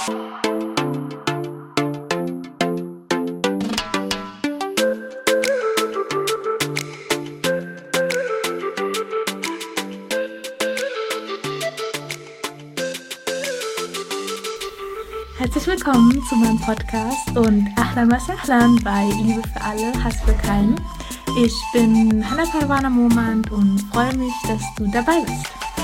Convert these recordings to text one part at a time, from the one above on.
Herzlich willkommen zu meinem Podcast und Ahlan wa Sahlan bei Liebe für alle, Hass für keinen. Ich bin Hannah Parwana Momand und freue mich, dass du dabei bist.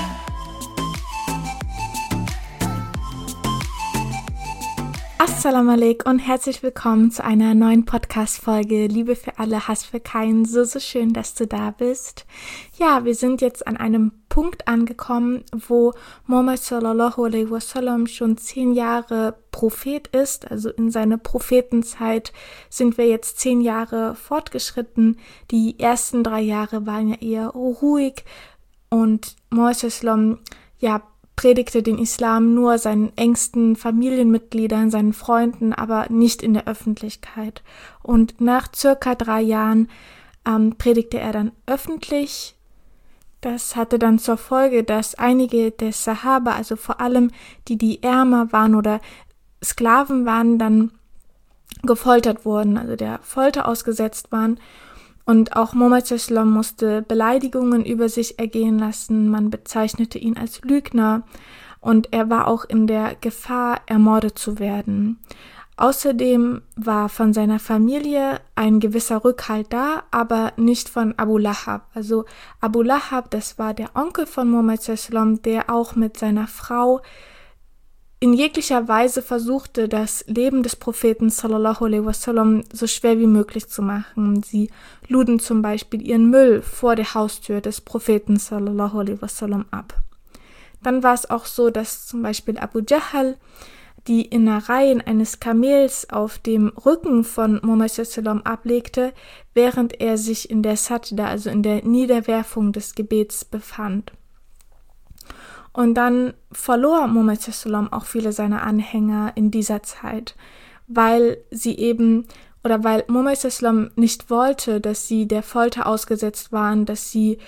Assalamu alaikum und herzlich willkommen zu einer neuen Podcast-Folge Liebe für alle, Hass für keinen. So schön, dass du da bist. Ja, wir sind jetzt an einem Punkt angekommen, wo Muhammad sallallahu alaihi wasallam schon 10 Jahre Prophet ist. Also in seiner Prophetenzeit sind wir jetzt 10 Jahre fortgeschritten. Die ersten 3 Jahre waren ja eher ruhig und Muhammad sallallahu predigte den Islam nur seinen engsten Familienmitgliedern, seinen Freunden, aber nicht in der Öffentlichkeit. Und nach circa 3 Jahren predigte er dann öffentlich. Das hatte dann zur Folge, dass einige der Sahaba, also vor allem die ärmer waren oder Sklaven waren, dann gefoltert wurden, also der Folter ausgesetzt waren. Und auch Muhammad sallallahu musste Beleidigungen über sich ergehen lassen. Man bezeichnete ihn als Lügner und er war auch in der Gefahr, ermordet zu werden. Außerdem war von seiner Familie ein gewisser Rückhalt da, aber nicht von Abu Lahab. Also Abu Lahab, das war der Onkel von Muhammad sallallahu, der auch mit seiner Frau in jeglicher Weise versuchte, das Leben des Propheten sallallahu alaihi wasallam so schwer wie möglich zu machen. Sie luden zum Beispiel ihren Müll vor der Haustür des Propheten sallallahu alaihi wasallam ab. Dann war es auch so, dass zum Beispiel Abu Jahl die Innereien eines Kamels auf dem Rücken von Muhammad sallallahu ablegte, während er sich in der Sajda, also in der Niederwerfung des Gebets, befand. Und dann verlor Muhammad sallallahu auch viele seiner Anhänger in dieser Zeit, weil Muhammad sallallahu nicht wollte, dass sie der Folter ausgesetzt waren, dass sie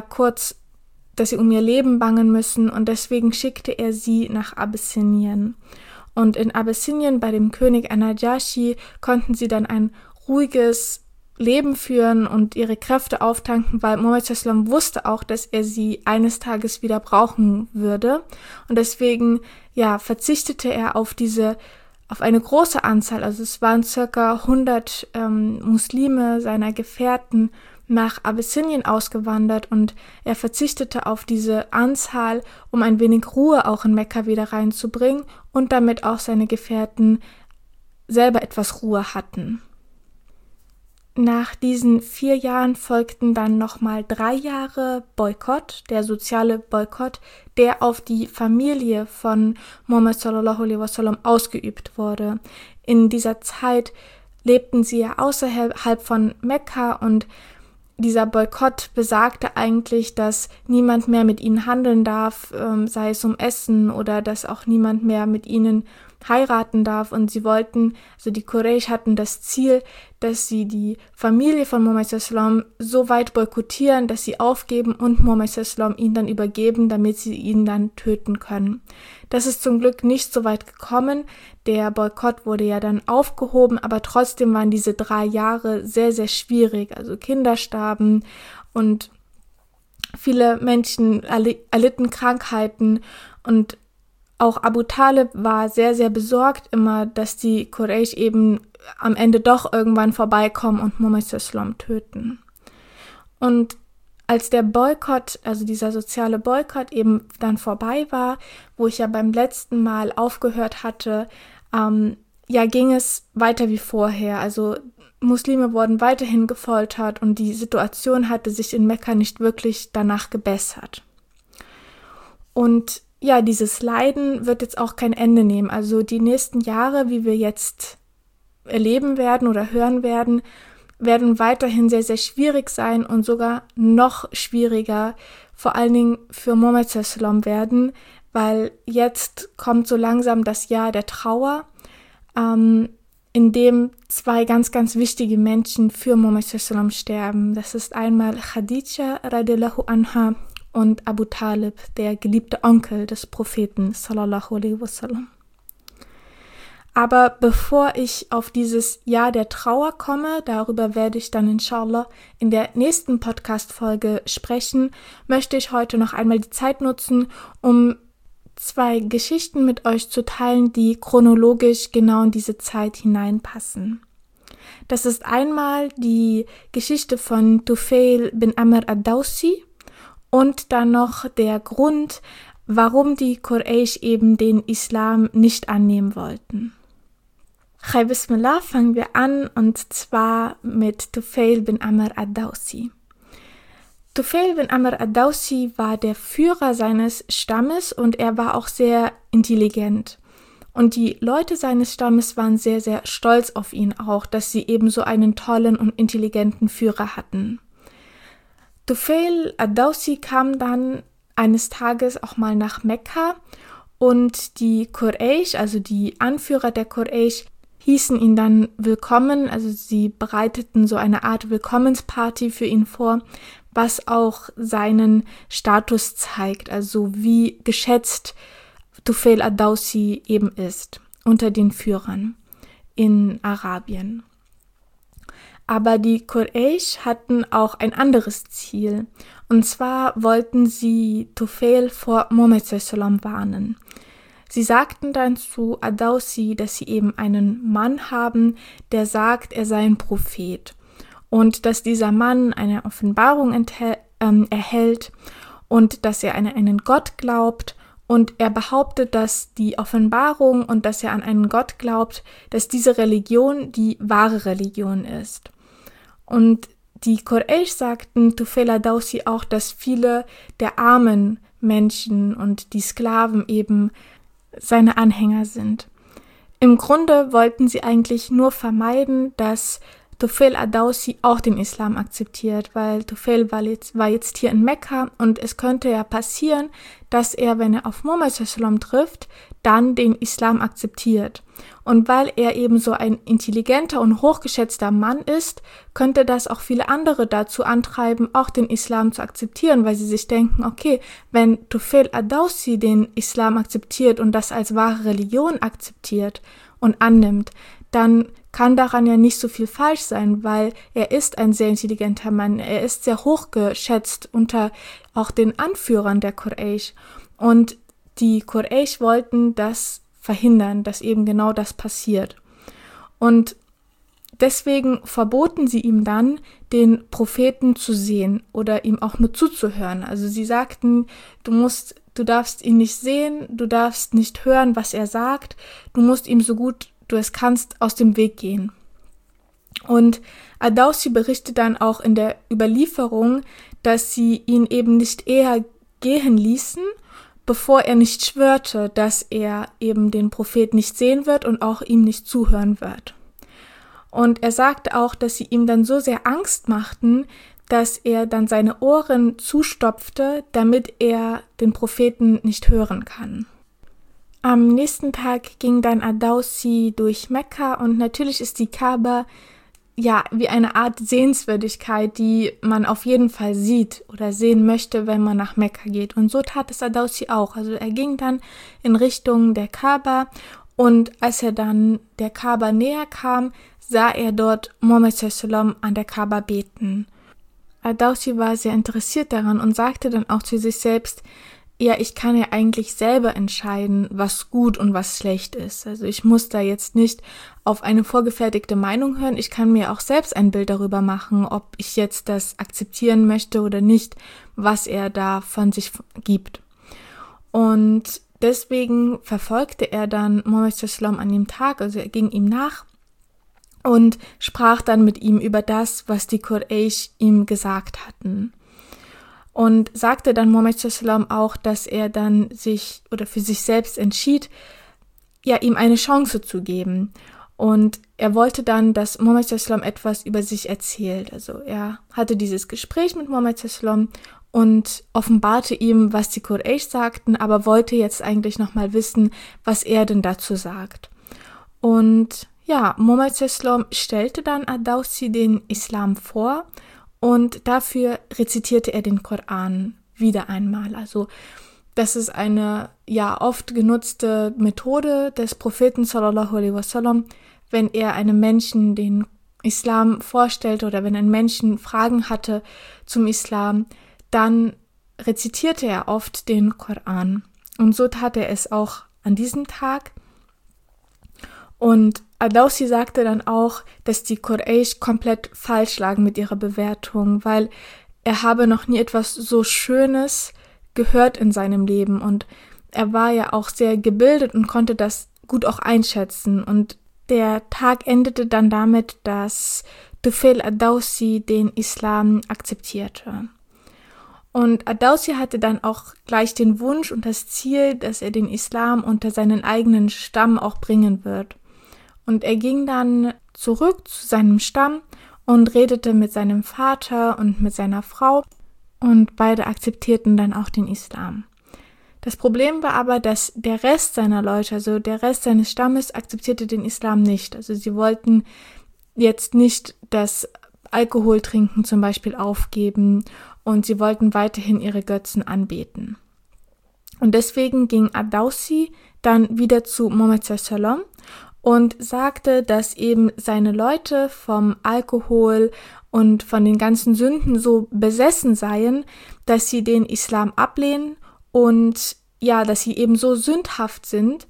um ihr Leben bangen müssen, und deswegen schickte er sie nach Abyssinien. Und in Abyssinien bei dem König An-Najashi konnten sie dann ein ruhiges Leben führen und ihre Kräfte auftanken, weil Muhammad sallallahu wusste auch, dass er sie eines Tages wieder brauchen würde. Und deswegen, verzichtete er auf eine große Anzahl, also es waren circa 100 Muslime seiner Gefährten nach Abyssinien ausgewandert, und er verzichtete auf diese Anzahl, um ein wenig Ruhe auch in Mekka wieder reinzubringen und damit auch seine Gefährten selber etwas Ruhe hatten. Nach diesen 4 Jahren folgten dann nochmal 3 Jahre Boykott, der soziale Boykott, der auf die Familie von Muhammad sallallahu alaihi wasallam ausgeübt wurde. In dieser Zeit lebten sie ja außerhalb von Mekka, und dieser Boykott besagte eigentlich, dass niemand mehr mit ihnen handeln darf, sei es um Essen, oder dass auch niemand mehr mit ihnen heiraten darf. Und die Quraysh hatten das Ziel, dass sie die Familie von Muhammad sallallahu so weit boykottieren, dass sie aufgeben und Muhammad sallallahu ihn dann übergeben, damit sie ihn dann töten können. Das ist zum Glück nicht so weit gekommen. Der Boykott wurde ja dann aufgehoben, aber trotzdem waren diese 3 Jahre sehr, sehr schwierig. Also Kinder starben und viele Menschen erlitten Krankheiten, und auch Abu Talib war sehr, sehr besorgt immer, dass die Quraysh eben am Ende doch irgendwann vorbeikommen und Muhammad sallallahu töten. Und als der Boykott, also dieser soziale Boykott eben dann vorbei war, wo ich ja beim letzten Mal aufgehört hatte, ging es weiter wie vorher. Also Muslime wurden weiterhin gefoltert und die Situation hatte sich in Mekka nicht wirklich danach gebessert. Und dieses Leiden wird jetzt auch kein Ende nehmen. Also die nächsten Jahre, wie wir jetzt erleben werden oder hören werden, werden weiterhin sehr, sehr schwierig sein und sogar noch schwieriger, vor allen Dingen für Muhammad sallallahu werden, weil jetzt kommt so langsam das Jahr der Trauer, in dem 2 ganz, ganz wichtige Menschen für Muhammad sallallahu sterben. Das ist einmal Khadija radiallahu anha und Abu Talib, der geliebte Onkel des Propheten sallallahu alaihi wasallam. Aber bevor ich auf dieses Jahr der Trauer komme, darüber werde ich dann inshallah in der nächsten Podcast-Folge sprechen, möchte ich heute noch einmal die Zeit nutzen, um 2 Geschichten mit euch zu teilen, die chronologisch genau in diese Zeit hineinpassen. Das ist einmal die Geschichte von Tufail bin Amr ad-Dawsi und dann noch der Grund, warum die Quraysh eben den Islam nicht annehmen wollten. Chai Bismillah, fangen wir an, und zwar mit Tufail bin Amr ad-Dawsi. Tufail bin Amr ad-Dawsi war der Führer seines Stammes und er war auch sehr intelligent. Und die Leute seines Stammes waren sehr, sehr stolz auf ihn auch, dass sie eben so einen tollen und intelligenten Führer hatten. Tufail ad-Dawsi kam dann eines Tages auch mal nach Mekka und die Quraysh, also die Anführer der Quraysh, hießen ihn dann willkommen, also sie bereiteten so eine Art Willkommensparty für ihn vor, was auch seinen Status zeigt, also wie geschätzt Tufail ad-Dawsi eben ist unter den Führern in Arabien. Aber die Quraysh hatten auch ein anderes Ziel, und zwar wollten sie Tufail vor Muhammad sallam warnen. Sie sagten dann zu ad-Dawsi, dass sie eben einen Mann haben, der sagt, er sei ein Prophet und dass dieser Mann eine Offenbarung erhält und dass er an einen Gott glaubt, und er behauptet, dass die Offenbarung und dass er an einen Gott glaubt, dass diese Religion die wahre Religion ist. Und die Quraysh sagten Tufail ad-Dawsi auch, dass viele der armen Menschen und die Sklaven eben seine Anhänger sind. Im Grunde wollten sie eigentlich nur vermeiden, dass Tufail ad-Dawsi auch den Islam akzeptiert, weil Tufail war jetzt hier in Mekka und es könnte ja passieren, dass er, wenn er auf Muhammad sallam trifft, dann den Islam akzeptiert. Und weil er eben so ein intelligenter und hochgeschätzter Mann ist, könnte das auch viele andere dazu antreiben, auch den Islam zu akzeptieren, weil sie sich denken, okay, wenn Tufail ad-Dawsi den Islam akzeptiert und das als wahre Religion akzeptiert und annimmt, dann kann daran ja nicht so viel falsch sein, weil er ist ein sehr intelligenter Mann, er ist sehr hochgeschätzt unter auch den Anführern der Quraysh. Und die Quraysh wollten das verhindern, dass eben genau das passiert. Und deswegen verboten sie ihm dann, den Propheten zu sehen oder ihm auch nur zuzuhören. Also sie sagten, du darfst ihn nicht sehen, du darfst nicht hören, was er sagt, du musst ihm so gut du es kannst aus dem Weg gehen. Und ad-Dawsi berichtet dann auch in der Überlieferung, dass sie ihn eben nicht eher gehen ließen, bevor er nicht schwörte, dass er eben den Prophet nicht sehen wird und auch ihm nicht zuhören wird. Und er sagte auch, dass sie ihm dann so sehr Angst machten, dass er dann seine Ohren zustopfte, damit er den Propheten nicht hören kann. Am nächsten Tag ging dann ad-Dawsi durch Mekka und natürlich ist die Kaaba ja wie eine Art Sehenswürdigkeit, die man auf jeden Fall sieht oder sehen möchte, wenn man nach Mekka geht. Und so tat es ad-Dawsi auch. Also er ging dann in Richtung der Kaaba und als er dann der Kaaba näher kam, sah er dort Muhammad sallam an der Kaaba beten. Ad-Dawsi war sehr interessiert daran und sagte dann auch zu sich selbst, ja, ich kann ja eigentlich selber entscheiden, was gut und was schlecht ist. Also ich muss da jetzt nicht auf eine vorgefertigte Meinung hören. Ich kann mir auch selbst ein Bild darüber machen, ob ich jetzt das akzeptieren möchte oder nicht, was er da von sich gibt. Und deswegen verfolgte er dann Muhammad sallam an dem Tag, also er ging ihm nach und sprach dann mit ihm über das, was die Quraysh ihm gesagt hatten. Und sagte dann Muhammad sallam auch, dass er dann für sich selbst entschied, ja, ihm eine Chance zu geben. Und er wollte dann, dass Muhammad sallam etwas über sich erzählt. Also er hatte dieses Gespräch mit Muhammad sallam und offenbarte ihm, was die Quraysh sagten, aber wollte jetzt eigentlich nochmal wissen, was er denn dazu sagt. Und ja, Muhammad sallam stellte dann ad-Dawsi den Islam vor. Und dafür rezitierte er den Koran wieder einmal. Also das ist eine oft genutzte Methode des Propheten sallallahu alaihi wasallam, wenn er einem Menschen den Islam vorstellte oder wenn ein Menschen Fragen hatte zum Islam, dann rezitierte er oft den Koran. Und so tat er es auch an diesem Tag. Und Ad-Dawsi sagte dann auch, dass die Quraysh komplett falsch lagen mit ihrer Bewertung, weil er habe noch nie etwas so Schönes gehört in seinem Leben. Und er war ja auch sehr gebildet und konnte das gut auch einschätzen. Und der Tag endete dann damit, dass Tufail Ad-Dawsi den Islam akzeptierte. Und Ad-Dawsi hatte dann auch gleich den Wunsch und das Ziel, dass er den Islam unter seinen eigenen Stamm auch bringen wird. Und er ging dann zurück zu seinem Stamm und redete mit seinem Vater und mit seiner Frau und beide akzeptierten dann auch den Islam. Das Problem war aber, dass der Rest seiner Leute, also der Rest seines Stammes, akzeptierte den Islam nicht. Also sie wollten jetzt nicht das Alkoholtrinken zum Beispiel aufgeben und sie wollten weiterhin ihre Götzen anbeten. Und deswegen ging Ad-Dawsi dann wieder zu Muhammad sallam und sagte, dass eben seine Leute vom Alkohol und von den ganzen Sünden so besessen seien, dass sie den Islam ablehnen und dass sie eben so sündhaft sind,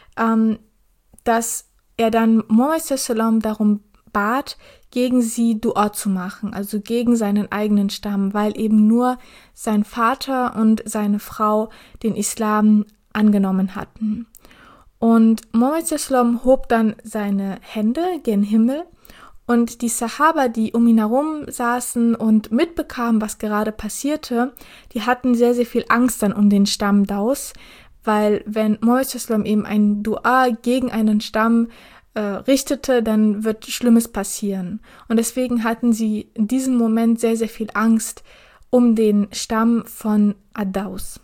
dass er dann Muhammad sallam darum bat, gegen sie Dua zu machen, also gegen seinen eigenen Stamm, weil eben nur sein Vater und seine Frau den Islam angenommen hatten. Und Muhammad sallam hob dann seine Hände gen Himmel und die Sahaba, die um ihn herum saßen und mitbekamen, was gerade passierte, die hatten sehr, sehr viel Angst dann um den Stamm Daus, weil wenn Muhammad sallam eben ein Dua gegen einen Stamm richtete, dann wird Schlimmes passieren. Und deswegen hatten sie in diesem Moment sehr, sehr viel Angst um den Stamm von Ad-Daus.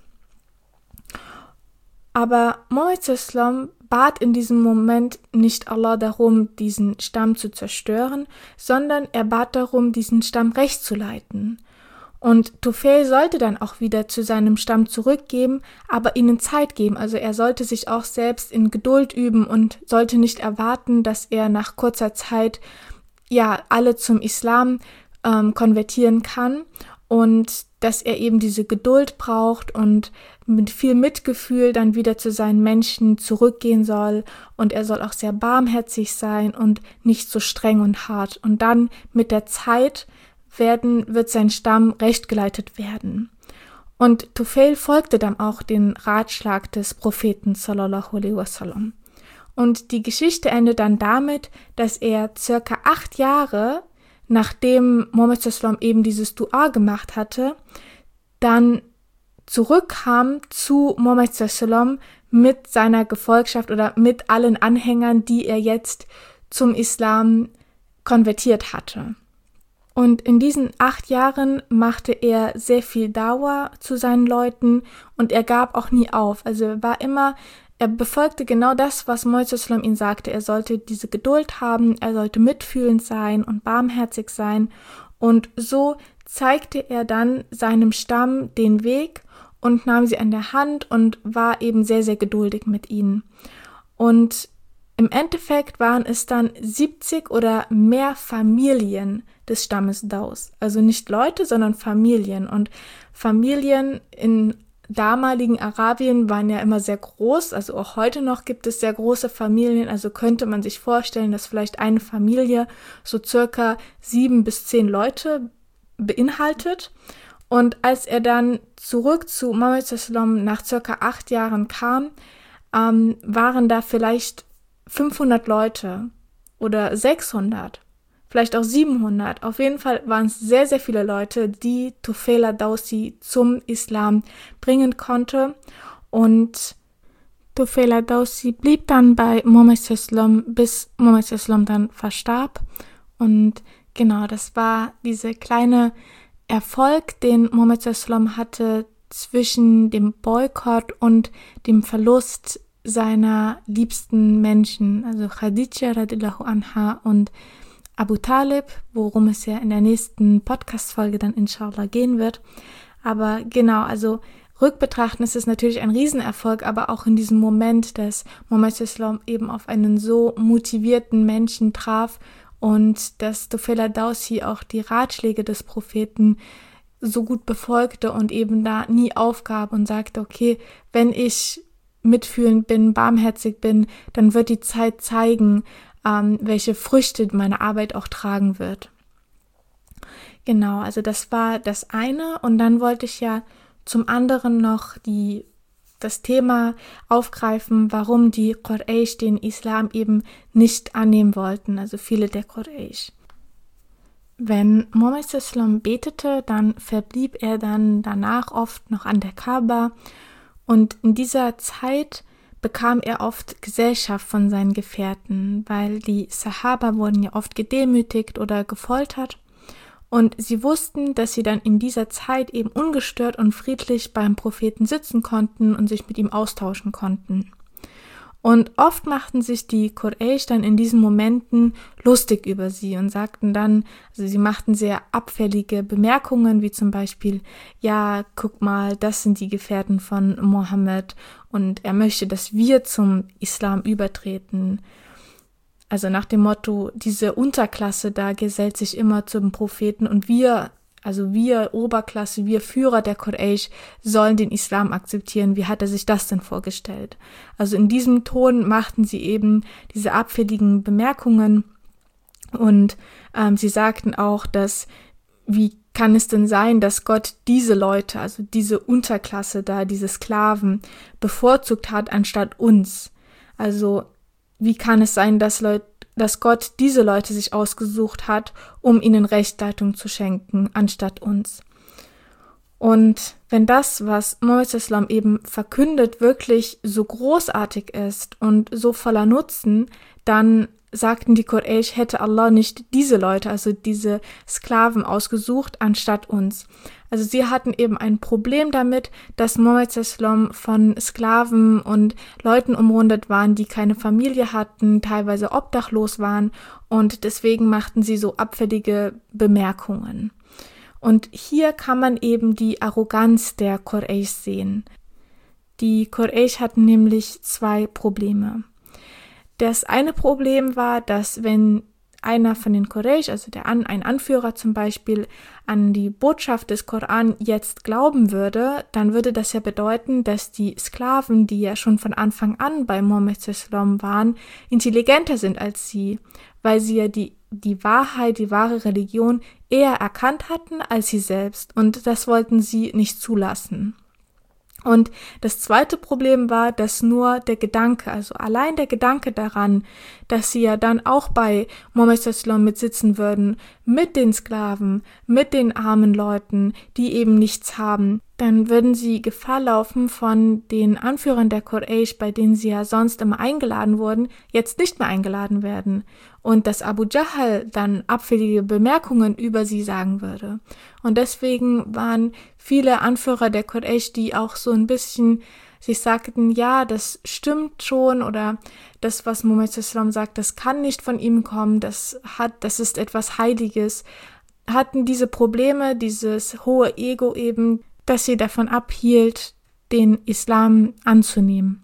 Aber Muhammad sallam bat in diesem Moment nicht Allah darum, diesen Stamm zu zerstören, sondern er bat darum, diesen Stamm recht zu leiten. Und Tufail sollte dann auch wieder zu seinem Stamm zurückgeben, aber ihnen Zeit geben. Also er sollte sich auch selbst in Geduld üben und sollte nicht erwarten, dass er nach kurzer Zeit alle zum Islam konvertieren kann und dass er eben diese Geduld braucht und mit viel Mitgefühl dann wieder zu seinen Menschen zurückgehen soll. Und er soll auch sehr barmherzig sein und nicht so streng und hart. Und dann mit der Zeit wird sein Stamm rechtgeleitet werden. Und Tufail folgte dann auch den Ratschlag des Propheten sallallahu alaihi wasallam. Und die Geschichte endet dann damit, dass er circa 8 Jahre, nachdem Muhammad sallam eben dieses Dua gemacht hatte, dann zurückkam zu Muhammad sallam mit seiner Gefolgschaft oder mit allen Anhängern, die er jetzt zum Islam konvertiert hatte. Und in diesen 8 Jahren machte er sehr viel Dawa zu seinen Leuten und er gab auch nie auf. Also er befolgte genau das, was Muhammad sallam ihm sagte. Er sollte diese Geduld haben, er sollte mitfühlend sein und barmherzig sein. Und so zeigte er dann seinem Stamm den Weg und nahm sie an der Hand und war eben sehr, sehr geduldig mit ihnen. Und im Endeffekt waren es dann 70 oder mehr Familien des Stammes Daus. Also nicht Leute, sondern Familien. Und Familien in damaligen Arabien waren ja immer sehr groß. Also auch heute noch gibt es sehr große Familien. Also könnte man sich vorstellen, dass vielleicht eine Familie so circa 7 bis 10 Leute beinhaltet. Und als er dann zurück zu Muhammad sallam nach circa 8 Jahren kam, waren da vielleicht 500 Leute oder 600, vielleicht auch 700. Auf jeden Fall waren es sehr, sehr viele Leute, die Tufail Ad-Dawsi zum Islam bringen konnte. Und Tufail Ad-Dawsi blieb dann bei Muhammad sallam, bis Muhammad sallam dann verstarb. Und genau, das war dieser kleine Erfolg, den Muhammad sallam hatte zwischen dem Boykott und dem Verlust seiner liebsten Menschen, also Khadija radhiyallahu anha und Abu Talib, worum es ja in der nächsten Podcast-Folge dann inshallah gehen wird. Aber genau, also rückbetrachten ist es natürlich ein Riesenerfolg, aber auch in diesem Moment, dass Muhammad sallallahu eben auf einen so motivierten Menschen traf und dass Tufail ad-Dawsi auch die Ratschläge des Propheten so gut befolgte und eben da nie aufgab und sagte, okay, wenn ich mitfühlend bin, barmherzig bin, dann wird die Zeit zeigen, welche Früchte meine Arbeit auch tragen wird. Genau, also das war das eine. Und dann wollte ich ja zum anderen noch das Thema aufgreifen, warum die Quraysh den Islam eben nicht annehmen wollten, also viele der Quraysh. Wenn Muhammad sallallahu betete, dann verblieb er dann danach oft noch an der Kaaba und in dieser Zeit bekam er oft Gesellschaft von seinen Gefährten, weil die Sahaba wurden ja oft gedemütigt oder gefoltert. Und sie wussten, dass sie dann in dieser Zeit eben ungestört und friedlich beim Propheten sitzen konnten und sich mit ihm austauschen konnten. Und oft machten sich die Quraysh dann in diesen Momenten lustig über sie und sagten dann, also sie machten sehr abfällige Bemerkungen, wie zum Beispiel, ja, guck mal, das sind die Gefährten von Mohammed und er möchte, dass wir zum Islam übertreten. Also nach dem Motto, diese Unterklasse da gesellt sich immer zum Propheten und wir Oberklasse, wir Führer der Quraysh sollen den Islam akzeptieren. Wie hat er sich das denn vorgestellt? Also in diesem Ton machten sie eben diese abfälligen Bemerkungen und sie sagten auch, dass wie kann es denn sein, dass Gott diese Leute, also diese Unterklasse da, diese Sklaven bevorzugt hat anstatt uns? Also wie kann es sein, dass Gott diese Leute sich ausgesucht hat, um ihnen Rechtsleitung zu schenken, anstatt uns? Und wenn das, was Muhammad sallallahu eben verkündet, wirklich so großartig ist und so voller Nutzen, dann sagten die Quraysh, hätte Allah nicht diese Leute, also diese Sklaven ausgesucht, anstatt uns. Also sie hatten eben ein Problem damit, dass Muhammad sallallahu von Sklaven und Leuten umrundet waren, die keine Familie hatten, teilweise obdachlos waren und deswegen machten sie so abfällige Bemerkungen. Und hier kann man eben die Arroganz der Quraysh sehen. Die Quraysh hatten nämlich zwei Probleme. Das eine Problem war, dass wenn einer von den Quraysh, also ein Anführer zum Beispiel, an die Botschaft des Koran jetzt glauben würde, dann würde das ja bedeuten, dass die Sklaven, die ja schon von Anfang an bei Muhammad sallallahu waren, intelligenter sind als sie, weil sie ja die Wahrheit, die wahre Religion eher erkannt hatten als sie selbst und das wollten sie nicht zulassen. Und das zweite Problem war, dass nur der Gedanke, also allein der Gedanke daran, dass sie ja dann auch bei Muhammad sallallahu mitsitzen würden, mit den Sklaven, mit den armen Leuten, die eben nichts haben, dann würden sie Gefahr laufen, von den Anführern der Quraysh, bei denen sie ja sonst immer eingeladen wurden, jetzt nicht mehr eingeladen werden. Und dass Abu Jahl dann abfällige Bemerkungen über sie sagen würde. Und deswegen waren viele Anführer der Quraysh, die auch so ein bisschen sich sagten, ja, das stimmt schon oder das, was Muhammad sallallahu sagt, das kann nicht von ihm kommen, das ist etwas Heiliges, hatten diese Probleme, dieses hohe Ego eben, das sie davon abhielt, den Islam anzunehmen.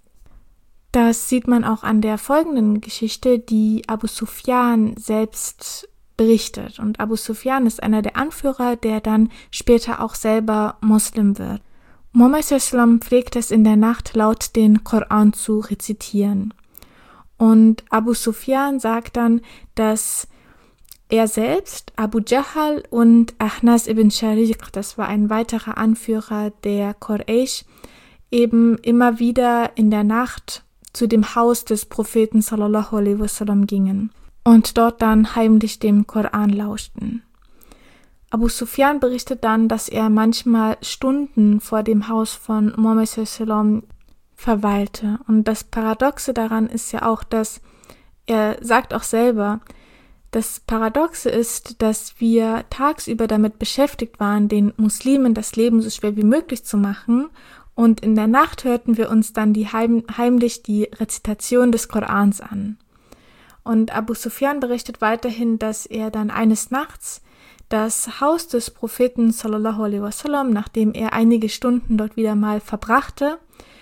Das sieht man auch an der folgenden Geschichte, die Abu Sufyan selbst berichtet. Und Abu Sufyan ist einer der Anführer, der dann später auch selber Muslim wird. Muhammad sallallahu pflegt es in der Nacht laut den Koran zu rezitieren. Und Abu Sufyan sagt dann, dass er selbst, Abu Jahl und Ahnas ibn Shariq, das war ein weiterer Anführer der Quraysh, eben immer wieder in der Nacht zu dem Haus des Propheten sallallahu alaihi wasallam gingen und dort dann heimlich dem Koran lauschten. Abu Sufyan berichtet dann, dass er manchmal Stunden vor dem Haus von Muhammad sallallahu alaihi wasallam verweilte. Und das Paradoxe daran ist ja auch, dass er sagt auch selber, das Paradoxe ist, dass wir tagsüber damit beschäftigt waren, den Muslimen das Leben so schwer wie möglich zu machen und in der Nacht hörten wir uns dann heimlich die Rezitation des Korans an. Und Abu Sufyan berichtet weiterhin, dass er dann eines Nachts das Haus des Propheten sallallahu alaihi wasallam, nachdem er einige Stunden dort wieder mal verbrachte,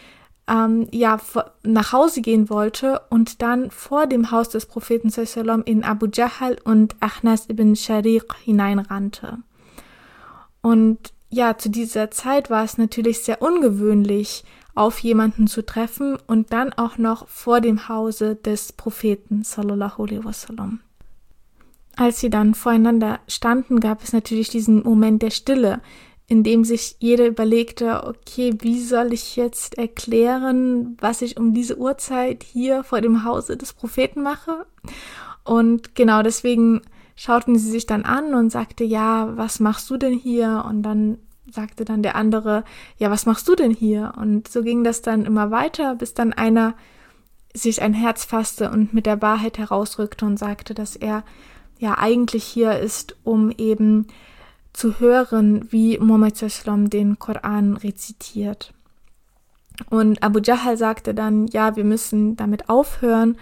nach Hause gehen wollte und dann vor dem Haus des Propheten sallallahu alaihi wasallam in Abu Jahl und Akhnas ibn Shariq hineinrannte. Und ja, zu dieser Zeit war es natürlich sehr ungewöhnlich, auf jemanden zu treffen und dann auch noch vor dem Hause des Propheten sallallahu alaihi wasallam. Als sie dann voreinander standen, gab es natürlich diesen Moment der Stille, in dem sich jeder überlegte, okay, wie soll ich jetzt erklären, was ich um diese Uhrzeit hier vor dem Hause des Propheten mache? Und genau deswegen schauten sie sich dann an und sagte, ja, was machst du denn hier? Und dann sagte dann der andere, ja, was machst du denn hier? Und so ging das dann immer weiter, bis dann einer sich ein Herz fasste und mit der Wahrheit herausrückte und sagte, dass er ja eigentlich hier ist, um eben zu hören, wie Muhammad sallam den Koran rezitiert. Und Abu Jahl sagte dann, ja, wir müssen damit aufhören,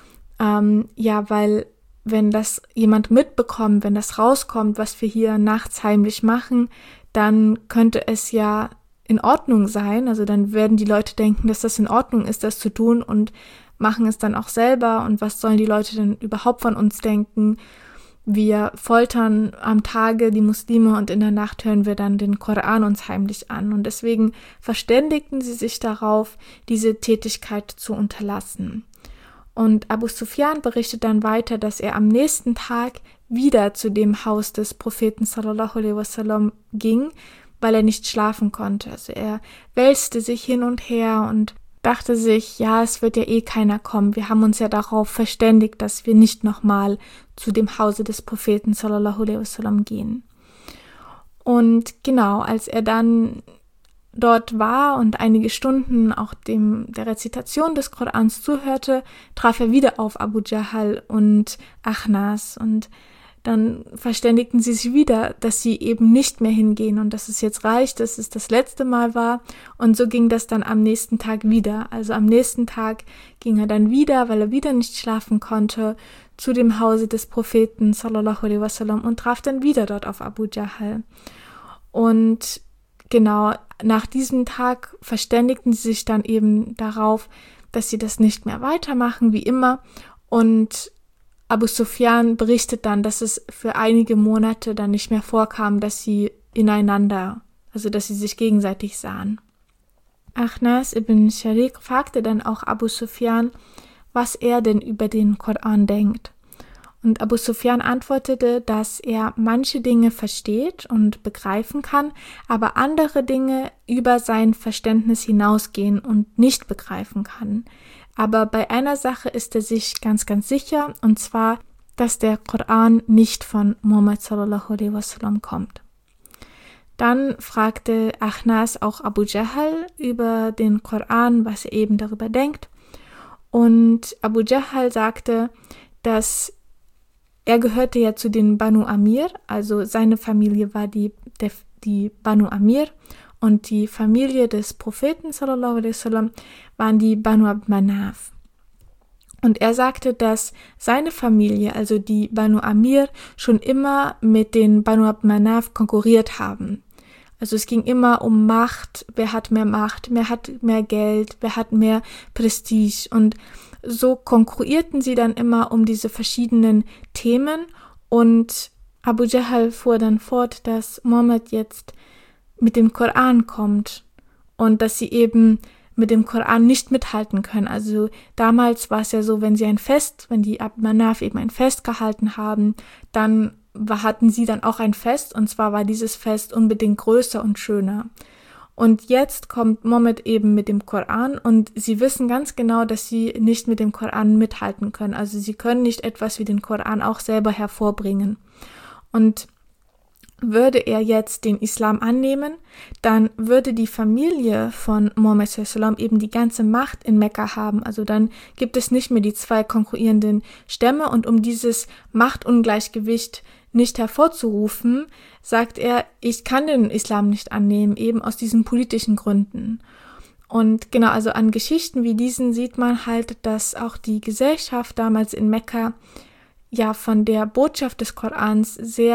weil wenn das jemand mitbekommt, wenn das rauskommt, was wir hier nachts heimlich machen, dann könnte es ja in Ordnung sein, also dann werden die Leute denken, dass das in Ordnung ist, das zu tun und machen es dann auch selber und was sollen die Leute denn überhaupt von uns denken? Wir foltern am Tage die Muslime und in der Nacht hören wir dann den Koran uns heimlich an. Und deswegen verständigten sie sich darauf, diese Tätigkeit zu unterlassen. Und Abu Sufyan berichtet dann weiter, dass er am nächsten Tag wieder zu dem Haus des Propheten sallallahu alaihi wasallam ging, weil er nicht schlafen konnte. Also er wälzte sich hin und her und dachte sich, ja, es wird ja eh keiner kommen. Wir haben uns ja darauf verständigt, dass wir nicht nochmal zu dem Hause des Propheten sallallahu alaihi wasallam gehen. Und genau, als er dann dort war und einige Stunden auch der Rezitation des Korans zuhörte, traf er wieder auf Abu Jahl und Akhnas und dann verständigten sie sich wieder, dass sie eben nicht mehr hingehen und dass es jetzt reicht, dass es das letzte Mal war. Und so ging das dann am nächsten Tag wieder. Also am nächsten Tag ging er dann wieder, weil er wieder nicht schlafen konnte, zu dem Hause des Propheten sallallahu alaihi wasallam und traf dann wieder dort auf Abu Jahl. Und genau, nach diesem Tag verständigten sie sich dann eben darauf, dass sie das nicht mehr weitermachen wie immer. Und Abu Sufyan berichtet dann, dass es für einige Monate dann nicht mehr vorkam, dass sie dass sie sich gegenseitig sahen. Akhnas ibn Shariq fragte dann auch Abu Sufyan, was er denn über den Koran denkt. Und Abu Sufyan antwortete, dass er manche Dinge versteht und begreifen kann, aber andere Dinge über sein Verständnis hinausgehen und nicht begreifen kann. Aber bei einer Sache ist er sich ganz, ganz sicher, und zwar, dass der Koran nicht von Muhammad sallallahu alaihi wasallam kommt. Dann fragte Akhnas auch Abu Jahl über den Koran, was er eben darüber denkt. Und Abu Jahl sagte, dass er gehörte ja zu den Banu Amir, also seine Familie war die Banu Amir und die Familie des Propheten sallallahu alaihi wasallam waren die Banu Abd Manaf. Und er sagte, dass seine Familie, also die Banu Amir, schon immer mit den Banu Abd Manaf konkurriert haben. Also es ging immer um Macht, wer hat mehr Geld, wer hat mehr Prestige und so konkurrierten sie dann immer um diese verschiedenen Themen und Abu Jahl fuhr dann fort, dass Mohammed jetzt mit dem Koran kommt und dass sie eben mit dem Koran nicht mithalten können. Also damals war es ja so, wenn die Abd Manaf eben ein Fest gehalten haben, dann hatten sie dann auch ein Fest und zwar war dieses Fest unbedingt größer und schöner. Und jetzt kommt Mohammed eben mit dem Koran und sie wissen ganz genau, dass sie nicht mit dem Koran mithalten können. Also sie können nicht etwas wie den Koran auch selber hervorbringen. Und würde er jetzt den Islam annehmen, dann würde die Familie von Muhammad sallam eben die ganze Macht in Mekka haben. Also dann gibt es nicht mehr die zwei konkurrierenden Stämme und um dieses Machtungleichgewicht nicht hervorzurufen, sagt er, ich kann den Islam nicht annehmen, eben aus diesen politischen Gründen. Und genau, also an Geschichten wie diesen sieht man halt, dass auch die Gesellschaft damals in Mekka ja von der Botschaft des Korans sehr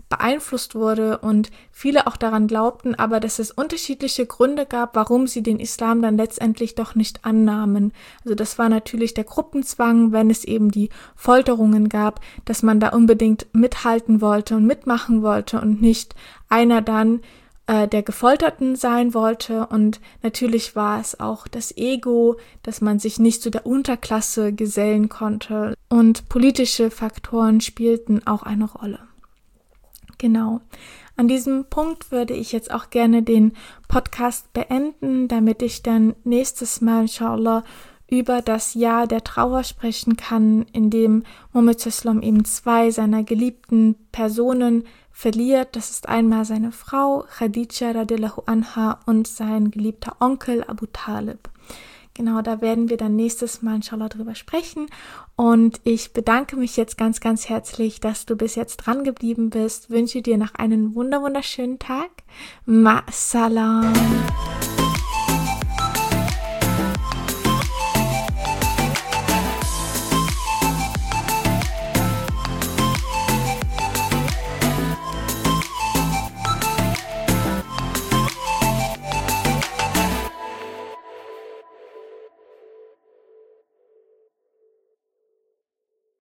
beeinflusst wurde und viele auch daran glaubten, aber dass es unterschiedliche Gründe gab, warum sie den Islam dann letztendlich doch nicht annahmen. Also das war natürlich der Gruppenzwang, wenn es eben die Folterungen gab, dass man da unbedingt mithalten wollte und mitmachen wollte und nicht einer dann der Gefolterten sein wollte. Und natürlich war es auch das Ego, dass man sich nicht zu der Unterklasse gesellen konnte. Und politische Faktoren spielten auch eine Rolle. Genau. An diesem Punkt würde ich jetzt auch gerne den Podcast beenden, damit ich dann nächstes Mal, inshallah, über das Jahr der Trauer sprechen kann, in dem Muhammad sallam eben 2 seiner geliebten Personen verliert. Das ist einmal seine Frau Khadija radiallahu anha und sein geliebter Onkel Abu Talib. Genau, da werden wir dann nächstes Mal inshallah drüber sprechen. Und ich bedanke mich jetzt ganz, ganz herzlich, dass du bis jetzt dran geblieben bist. Wünsche dir noch einen wunderschönen Tag. Ma salam.